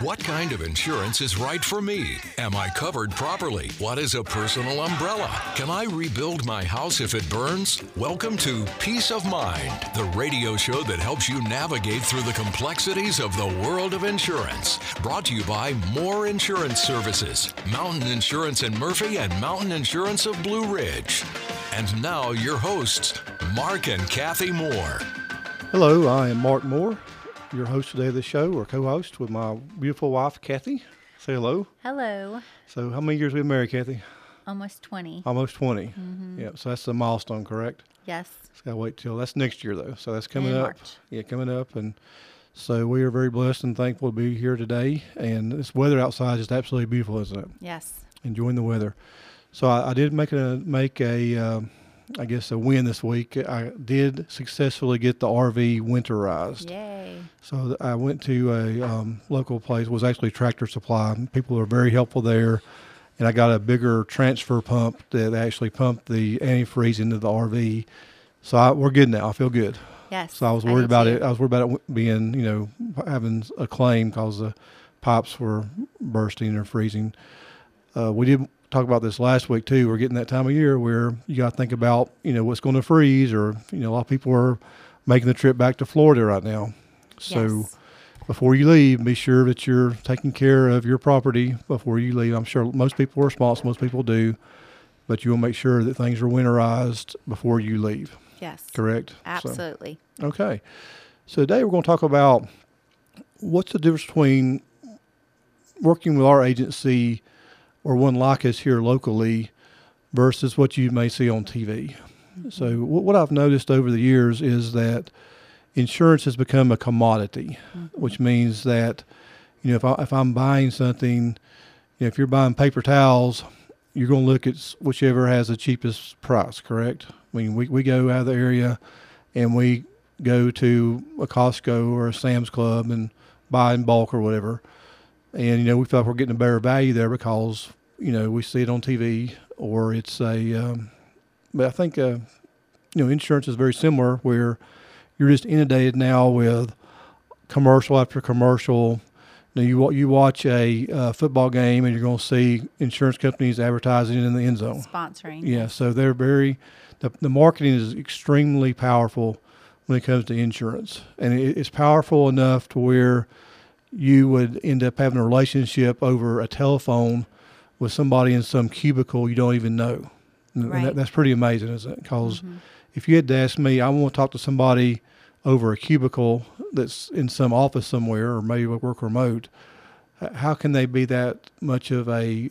What kind of insurance is right for me? Am I covered properly? What is a personal umbrella? Can I rebuild my house if it burns? Welcome to Peace of Mind, the radio show that helps you navigate through the complexities of the world of insurance. Brought to you by Moore Insurance Services, Mountain Insurance in Murphy and Mountain Insurance of Blue Ridge. And now your hosts, Mark and Kathy Moore. Hello, I am Mark Moore, your host today of the show, or co-host with my beautiful wife, Kathy. Say hello. Hello. So how many years have we been married, Kathy? Almost 20. Almost 20. Mm-hmm. Yeah, so that's a milestone, correct? Yes. Just got to wait till, that's next year though. So that's coming In up. March. Yeah, coming up. And so we are very blessed and thankful to be here today. And this weather outside is just absolutely beautiful, isn't it? Yes. Enjoying the weather. So I did make a win this week. I did successfully get the RV winterized. Yay. So I went to a local place. It was actually Tractor Supply. People were very helpful there. And I got a bigger transfer pump that actually pumped the antifreeze into the RV. So we're good now. I feel good. Yes. So I was worried about it. I was worried about it being, having a claim because the pipes were bursting or freezing. We did talk about this last week too. We're getting that time of year where you got to think about, what's going to freeze, or, a lot of people are making the trip back to Florida right now. So yes. Before you leave, be sure that you're taking care of your property before you leave. I'm sure most people are responsible, most people do, but you will make sure that things are winterized before you leave. Yes. Correct? Absolutely. So, okay. So today we're going to talk about what's the difference between working with our agency or one like us here locally versus what you may see on TV. Mm-hmm. So what I've noticed over the years is that insurance has become a commodity, which means that, if I'm buying something, if you're buying paper towels, you're going to look at whichever has the cheapest price, correct? I mean, we go out of the area and we go to a Costco or a Sam's Club and buy in bulk or whatever. And, we feel like we're getting a better value there because, we see it on TV, or it's but I think, insurance is very similar, where you're just inundated now with commercial after commercial. You watch a football game and you're going to see insurance companies advertising in the end zone. Sponsoring. Yeah, so they're the marketing is extremely powerful when it comes to insurance. And it's powerful enough to where you would end up having a relationship over a telephone with somebody in some cubicle you don't even know. Right. And that's pretty amazing, isn't it? Because if you had to ask me, I want to talk to somebody over a cubicle that's in some office somewhere, or maybe work remote, how can they be that much of a,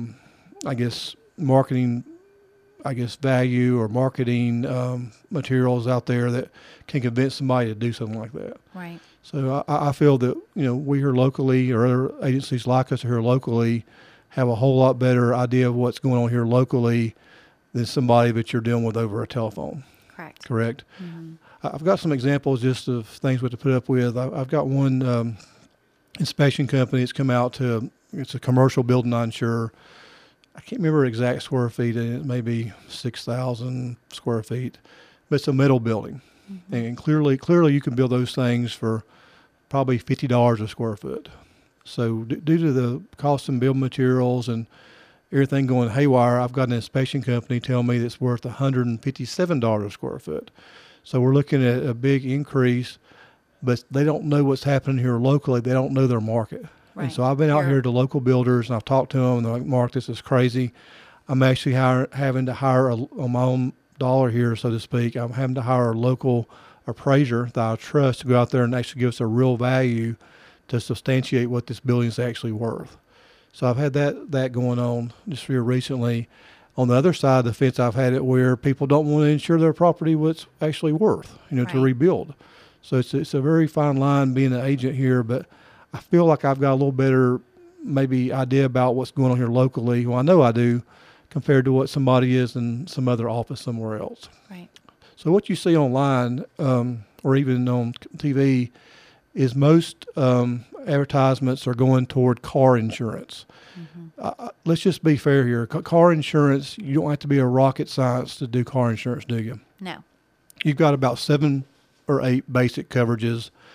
marketing, value or marketing materials out there that can convince somebody to do something like that? Right. So I feel that, we here locally, or other agencies like us here locally, have a whole lot better idea of what's going on here locally than somebody that you're dealing with over a telephone. Correct? Mm-hmm. I've got some examples just of things we have to put up with. I've got one inspection company that's come out it's a commercial building I insure. I can't remember exact square feet, and it may be 6,000 square feet, but it's a metal building. Mm-hmm. And clearly you can build those things for probably $50 a square foot. So due to the cost of building materials and everything going haywire, I've got an inspection company tell me that's worth $157 a square foot. So we're looking at a big increase, but they don't know what's happening here locally. They don't know their market. Right. And so I've been out here to local builders, and I've talked to them, and they're like, Mark, this is crazy. I'm actually having to hire on my own dollar here, so to speak. I'm having to hire a local appraiser that I trust to go out there and actually give us a real value to substantiate what this building is actually worth. So I've had that going on just here recently. On the other side of the fence, I've had it where people don't want to insure their property what's actually worth, to rebuild. So it's a very fine line being an agent here, but I feel like I've got a little better maybe idea about what's going on here locally. Well, I know I do, compared to what somebody is in some other office somewhere else. Right. So what you see online or even on TV is most advertisements are going toward car insurance. Mm-hmm. Let's just be fair here. Car insurance, you don't have to be a rocket science to do car insurance, do you? No. You've got about 7 or 8 basic coverages,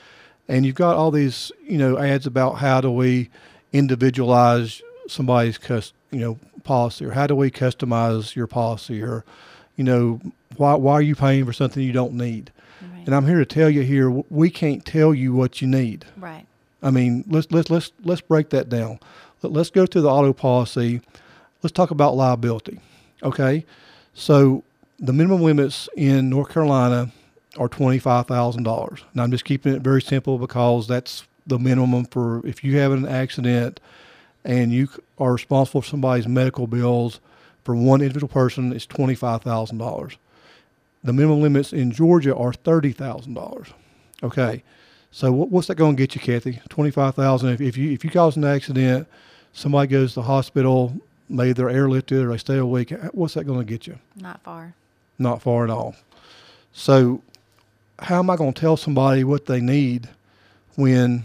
And you've got all these, ads about how do we individualize somebody's policy, or how do we customize your policy, or why are you paying for something you don't need? Right. And I'm here to tell you here, we can't tell you what you need. Right. I mean, let's break that down. Let's go to the auto policy. Let's talk about liability. Okay, so the minimum limits in North Carolina are $25,000. Now I'm just keeping it very simple because that's the minimum for if you have an accident and you are responsible for somebody's medical bills. For one individual person, it's $25,000. The minimum limits in Georgia are $30,000. Okay, so what's that going to get you, Kathy? $25,000. If you cause an accident, somebody goes to the hospital, maybe they're airlifted or they stay a week. What's that going to get you? Not far. Not far at all. So, how am I going to tell somebody what they need when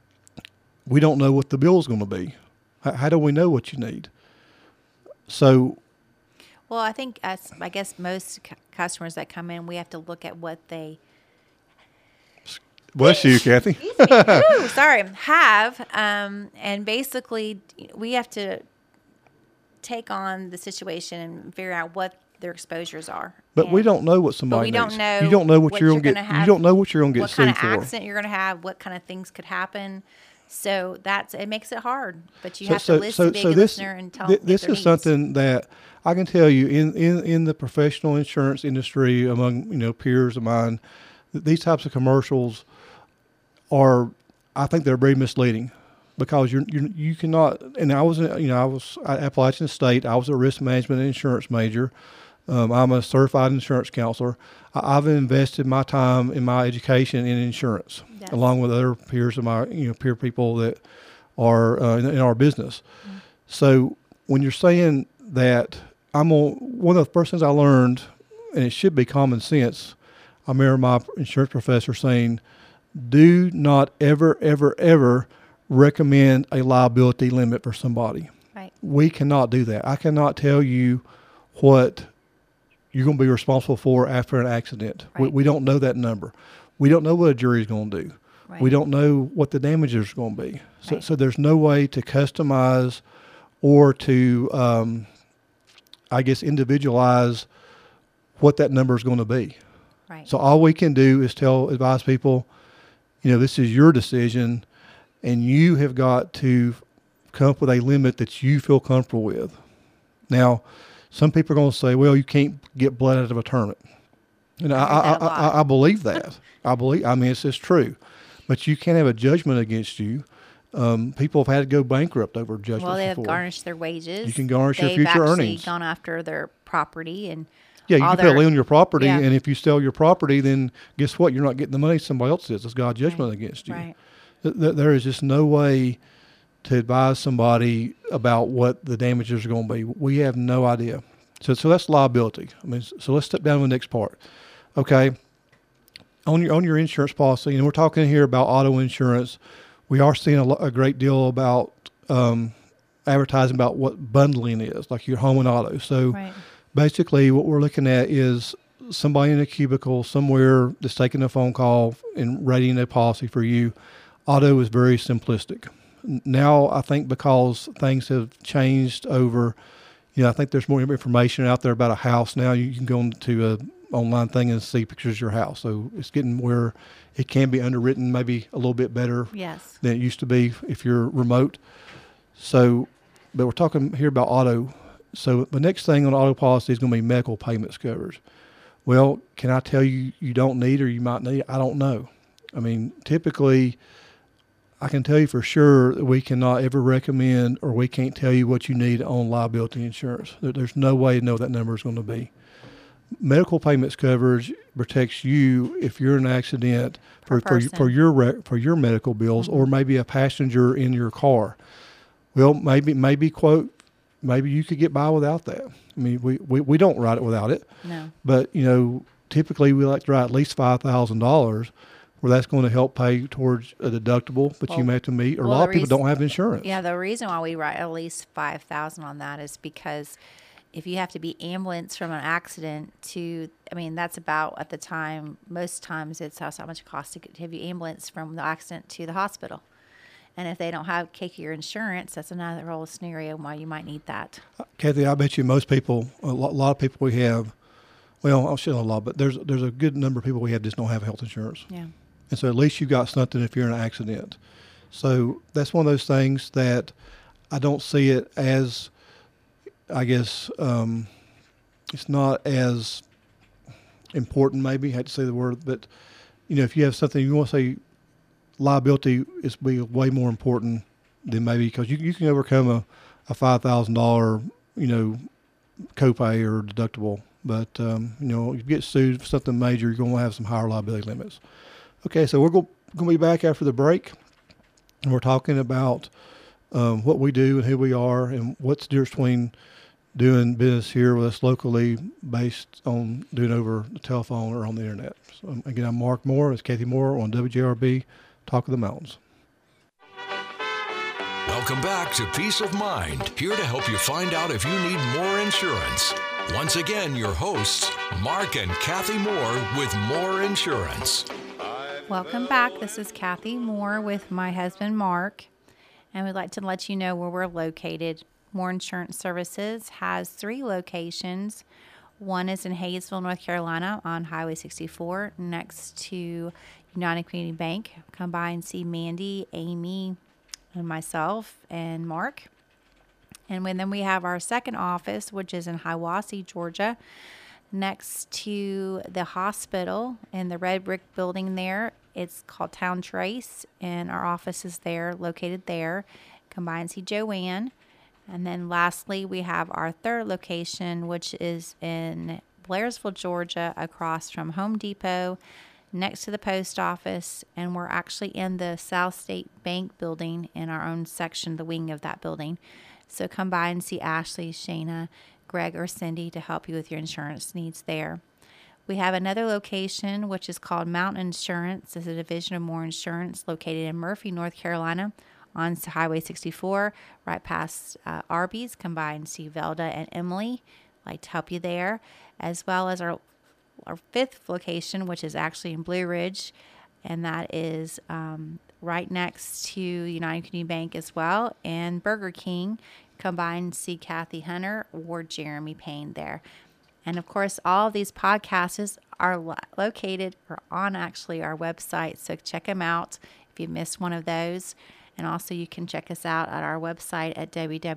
we don't know what the bill is going to be? How do we know what you need? So, well, I think I guess most customers that come in, we have to look at what they. Bless you, Kathy. Ooh, sorry, have and basically we have to take on the situation and figure out what their exposures are. But we don't know what somebody needs. You don't know what you're going to get. You don't know what you're going to get sued for. What kind of accident you're going to have, what kind of things could happen. So it makes it hard. But you have to listen, be a good listener and tell them this is something that I can tell you in the professional insurance industry among peers of mine, these types of commercials are, I think they're very misleading. Because you cannot, and I was at Appalachian State. I was a risk management and insurance major. I'm a certified insurance counselor. I've invested my time in my education in insurance, yes, along with other peers of my peer people that are in our business. Mm-hmm. So when you're saying that, one of the first things I learned, and it should be common sense. I remember my insurance professor saying, "Do not ever, ever, ever recommend a liability limit for somebody." Right. We cannot do that. I cannot tell you what you're going to be responsible for after an accident. Right. We don't know that number. We don't know what a jury is going to do. Right. We don't know what the damages are going to be. So, right, so there's no way to customize or to, individualize what that number is going to be. Right. So all we can do is advise people, this is your decision, and you have got to come up with a limit that you feel comfortable with. Now, some people are going to say, well, you can't get blood out of a turnip. And I believe that. It's true. But you can't have a judgment against you. People have had to go bankrupt over judgments before. Well, they have garnished their wages. You can garnish your future earnings. They've actually gone after their property and yeah, you can put a lien on your property, yeah, and if you sell your property, then guess what? You're not getting the money somebody else is. It's God's judgment against you. Right. There is just no way to advise somebody about what the damages are going to be. We have no idea. So that's liability. So let's step down to the next part. Okay. On your insurance policy, and we're talking here about auto insurance. We are seeing a great deal about advertising about what bundling is, like your home and auto. So right, basically what we're looking at is somebody in a cubicle somewhere that's taking a phone call and writing a policy for you. Auto is very simplistic. Now, I think because things have changed over, I think there's more information out there about a house now. You can go into an online thing and see pictures of your house. So it's getting where it can be underwritten maybe a little bit better yes, than it used to be if you're remote. So, but we're talking here about auto. So the next thing on auto policy is going to be medical payments coverage. Well, can I tell you you don't need or you might need? I don't know. Typically, I can tell you for sure that we cannot ever recommend or we can't tell you what you need on liability insurance. There's no way to know what that number is going to be. Medical payments coverage protects you if you're in an accident for your medical bills, mm-hmm, or maybe a passenger in your car. Well, maybe you could get by without that. We don't write it without it. No. But typically we like to write at least $5,000. Where that's going to help pay towards a deductible, but you may have to meet. Or a lot of people don't have insurance. Yeah, the reason why we write at least $5,000 on that is because if you have to be ambulanced from an accident to, I mean, that's about, at the time, most times it's how much it costs to have you ambulanced from the accident to the hospital. And if they don't have your insurance, that's another whole scenario why you might need that. Kathy, I bet you most people, a lot of people we have, well, I'll say a lot, but there's a good number of people we have just don't have health insurance. Yeah. And so at least you got something if you're in an accident. So that's one of those things that I don't see it as, I guess, it's not as important maybe, I hate to say the word, but, if you have something, you want to say liability is be way more important than maybe, because you can overcome a $5,000, copay or deductible. But, if you get sued for something major, you're going to have some higher liability limits. Okay, so we're going to be back after the break, and we're talking about what we do and who we are and what's the difference between doing business here with us locally based on doing over the telephone or on the internet. So, again, I'm Mark Moore. It's Kathy Moore on WJRB, Talk of the Mountains. Welcome back to Peace of Mind, here to help you find out if you need more insurance. Once again, your hosts, Mark and Kathy Moore with Moore Insurance. Welcome back. This is Kathy Moore with my husband, Mark, and we'd like to let you know where we're located. Moore Insurance Services has 3 locations. One is in Hayesville, North Carolina on Highway 64 next to United Community Bank. Come by and see Mandy, Amy, and myself and Mark. And then we have our second office, which is in Hiawassee, Georgia, next to the hospital in the red brick building there. It's called Town Trace, and our office is there, located there. Come by and see Joanne. And then lastly, we have our third location, which is in Blairsville, Georgia, across from Home Depot, next to the post office. And we're actually in the South State Bank building in our own section, the wing of that building. So come by and see Ashley, Shayna, Greg, or Cindy to help you with your insurance needs there. We have another location, which is called Mountain Insurance. This is a division of Moore Insurance located in Murphy, North Carolina, on Highway 64, right past Arby's. Come by and see Velda and Emily. I'd like to help you there, as well as our 5th location, which is actually in Blue Ridge, and that is right next to United Community Bank as well, and Burger King. Come by and see Kathy Hunter or Jeremy Payne there. And of course, all of these podcasts are located or on actually our website, so check them out if you missed one of those. And also you can check us out at our website at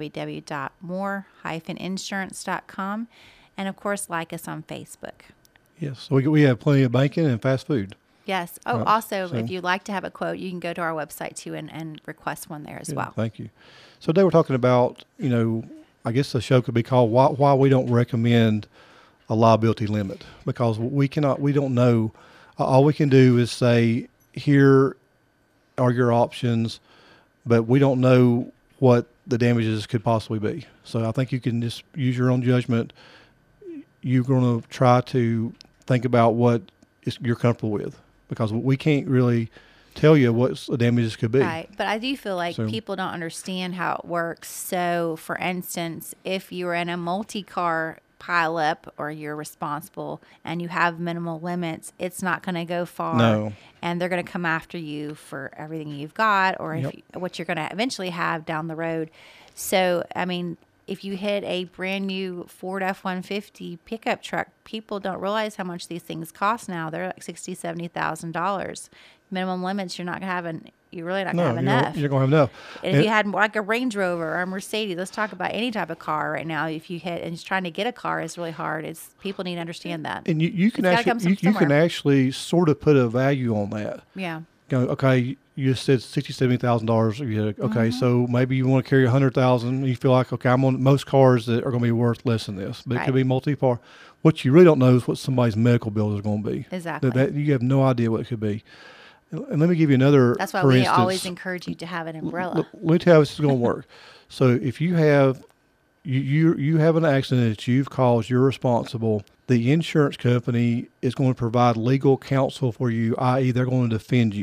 www.more-insurance.com. And of course, like us on Facebook. Yes, so we have plenty of banking and fast food. Yes. Oh, also, if you'd like to have a quote, you can go to our website too and request one there as well. Thank you. So today we're talking about, I guess the show could be called why we don't recommend a liability limit, because we don't know. All we can do is say, here are your options, but we don't know what the damages could possibly be. So I think you can just use your own judgment. You're going to try to think about what you're comfortable with, because we can't really tell you what the damages could be. Right. But I do feel like people don't understand how it works. So, for instance, if you're in a multi-car pileup or you're responsible and you have minimal limits, it's not going to go far. No. And they're going to come after you for everything you've got, or what you're going to eventually have down the road. So, I mean, if you hit a brand new Ford F-150 pickup truck, people don't realize how much these things cost now. They're like $60,000, $70,000. Minimum limits, you're really not going to have enough. You're going to have enough. And if you had like a Range Rover or a Mercedes, let's talk about any type of car right now. If you hit and trying to get a car is really hard. People need to understand that. And you can actually sort of put a value on that. Yeah. Okay, you said $60,000, $70,000. Okay, so maybe you want to carry $100,000. You feel like, okay, I'm on most cars that are going to be worth less than this, but it could be multi-part. What you really don't know is what somebody's medical bill is going to be. Exactly. That you have no idea what it could be. And let me give you another. That's why we always encourage you to have an umbrella. Let me tell you how this is going to work. So if you have you have an accident that you've caused, you're responsible. The insurance company is going to provide legal counsel for you, i.e., they're going to defend you.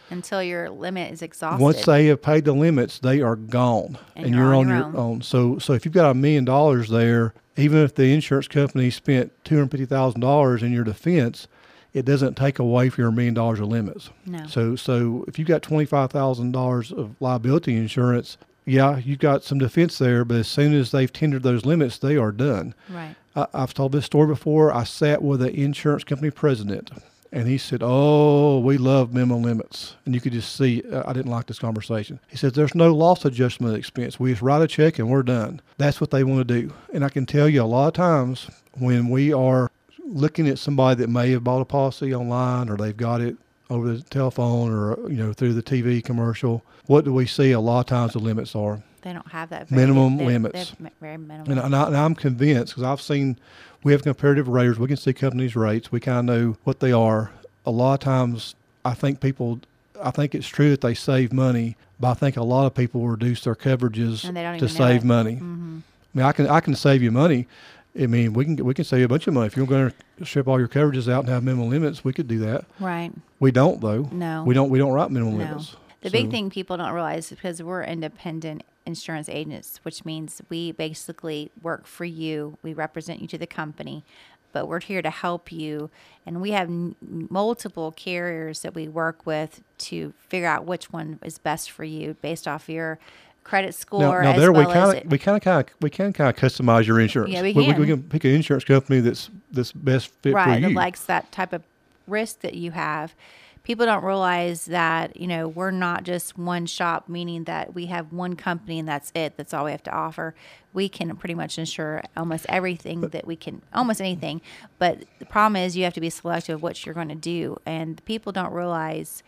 until your limit is exhausted. Once they have paid the limits, they are gone, and you're on your own. So if you've got $1 million there, even if the insurance company spent $250,000 in your defense, it doesn't take away from your $1 million of limits. No. So if you've got $25,000 of liability insurance, yeah, you've got some defense there, but as soon as they've tendered those limits, they are done. Right. I've told this story before. I sat with an insurance company president, and he said, "Oh, we love minimum limits." And you could just see I didn't like this conversation. He said, "There's no loss adjustment expense. We just write a check and we're done." That's what they want to do. And I can tell you a lot of times when we are looking at somebody that may have bought a policy online or they've got it over the telephone or through the TV commercial, what do we see? A lot of times the limits are they don't have that minimum limits. They're very minimum. And I'm convinced, because we have comparative raters. We can see companies' rates. We kind of know what they are. A lot of times, I think it's true that they save money, but I think a lot of people reduce their coverages to save money. Mm-hmm. I mean, I can save you money. I mean, we can save you a bunch of money. If you're going to strip all your coverages out and have minimum limits, we could do that. Right. We don't, though. No. We don't write minimum limits. The big thing people don't realize is because we're independent insurance agents, which means we basically work for you. We represent you to the company, but we're here to help you. And we have multiple carriers that we work with to figure out which one is best for you based off your credit score. Now there we can kind of customize your insurance. Yeah, we can. We can pick an insurance company that's best fit for you. Right, that likes that type of risk that you have. People don't realize that, we're not just one shop, meaning that we have one company and that's it. That's all we have to offer. We can pretty much insure almost everything almost anything. But the problem is you have to be selective of what you're going to do. And people don't realize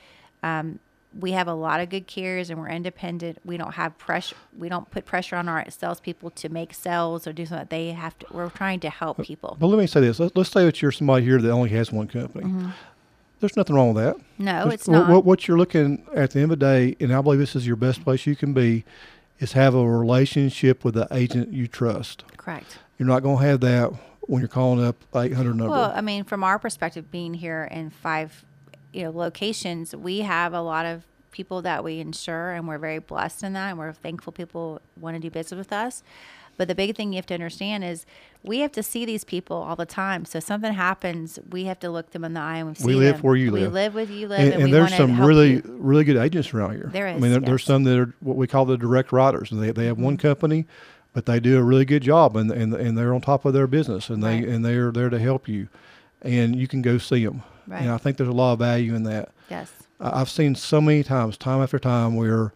we have a lot of good carriers and we're independent. We don't have pressure. We don't put pressure on our salespeople to make sales or do something that they have to. We're trying to help people. But let me say this. Let's say that you're somebody here that only has one company. Mm-hmm. There's nothing wrong with that. No, it's not. What you're looking at the end of the day, and I believe this is your best place you can be, is have a relationship with the agent you trust. Correct. You're not going to have that when you're calling up 800 number. Well, I mean, from our perspective, being here in 5, locations, we have a lot of people that we insure, and we're very blessed in that, and we're thankful people want to do business with us. But the big thing you have to understand is we have to see these people all the time. So if something happens, we have to look them in the eye and see we live where you live. We live with you live, and we there's want some to help really you. really good agents around here. There is. I mean, there's some that are what we call the direct writers, and they have one company, but they do a really good job, and they're on top of their business, and they're there to help you, and you can go see them. Right. And I think there's a lot of value in that. Yes. I've seen so many times, time after time, where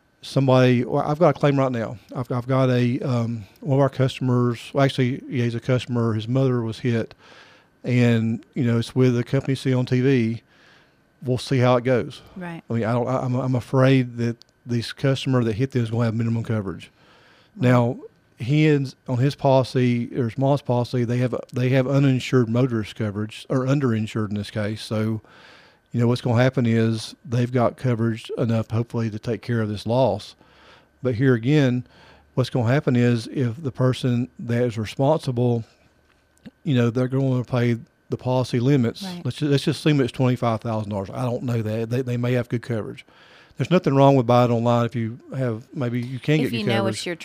I've got a claim right now. I've got one of our customers. Well, actually, he's a customer. His mother was hit, and it's with the company you see on TV. We'll see how it goes. Right. I mean, I'm afraid that this customer that hit them is going to have minimum coverage. Right. Now, on his policy or his mom's policy, they have uninsured motorist coverage, or underinsured in this case. So, what's going to happen is they've got coverage enough, hopefully, to take care of this loss. But here again, what's going to happen is if the person that is responsible, they're going to pay the policy limits. Right. Let's just assume it's $25,000. I don't know that. They may have good coverage. There's nothing wrong with buying online if you have, maybe you can get good coverage. If you know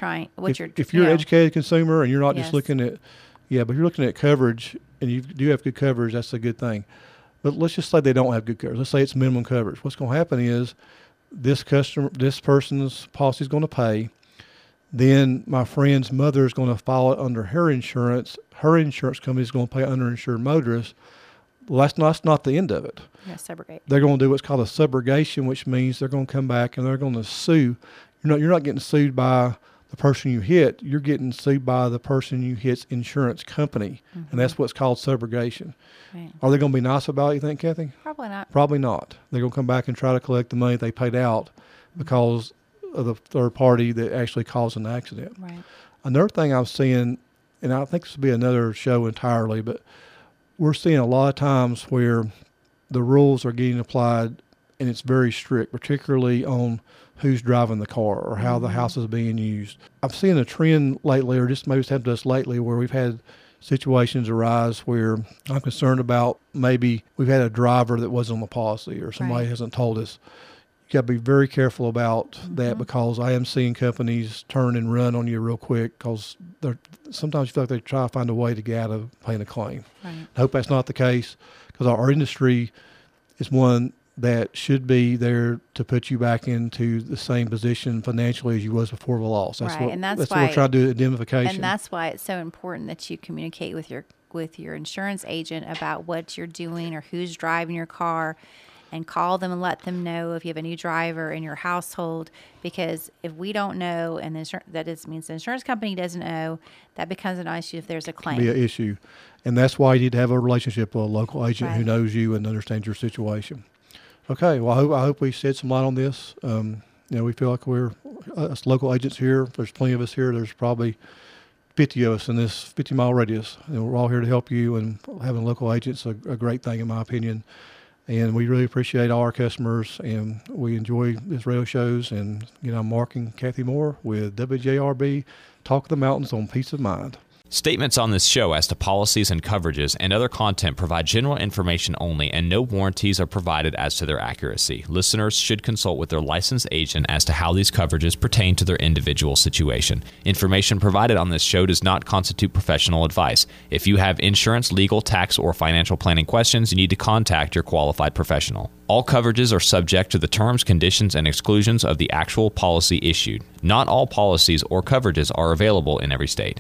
if you're an educated consumer and you're not just looking at, but you're looking at coverage and you do have good coverage, that's a good thing. But let's just say they don't have good coverage. Let's say it's minimum coverage. What's going to happen is this person's policy is going to pay. Then my friend's mother is going to file it under her insurance. Her insurance company is going to pay underinsured motorists. Well, that's not the end of it. Yeah, subrogate. They're going to do what's called a subrogation, which means they're going to come back and they're going to sue. You're not getting sued by the person you hit. You're getting sued by the person you hit's insurance company, and that's what's called subrogation. Right. Are they going to be nice about it, you think, Kathy? Probably not. Probably not. They're going to come back and try to collect the money they paid out because of the third party that actually caused an accident. Right. Another thing I'm seeing, and I think this will be another show entirely, but we're seeing a lot of times where the rules are getting applied and it's very strict, particularly on who's driving the car or how the house is being used. I've seen a trend lately, or just maybe it's happened to us lately, where we've had situations arise where I'm concerned about maybe we've had a driver that wasn't on the policy or somebody hasn't told us. You got to be very careful about that, because I am seeing companies turn and run on you real quick, because sometimes you feel like they try to find a way to get out of paying a claim. Right. I hope that's not the case, because our industry is one that should be there to put you back into the same position financially as you was before the loss. That's right. And that's why we're trying to do indemnification. And that's why it's so important that you communicate with your insurance agent about what you're doing or who's driving your car, and call them and let them know if you have a new driver in your household. Because if we don't know, and means the insurance company doesn't know, that becomes an issue if there's a claim. Be an issue, and that's why you need to have a relationship with a local agent who knows you and understands your situation. Okay, well, I hope we shed some light on this. We feel like we're us local agents here. There's plenty of us here. There's probably 50 of us in this 50-mile radius. We're all here to help you, and having local agents is a great thing, in my opinion. And we really appreciate all our customers, and we enjoy these radio shows. And, I'm Mark and Kathy Moore with WJRB, Talk of the Mountains on Peace of Mind. Statements on this show as to policies and coverages and other content provide general information only, and no warranties are provided as to their accuracy. Listeners should consult with their licensed agent as to how these coverages pertain to their individual situation. Information provided on this show does not constitute professional advice. If you have insurance, legal, tax, or financial planning questions, you need to contact your qualified professional. All coverages are subject to the terms, conditions, and exclusions of the actual policy issued. Not all policies or coverages are available in every state.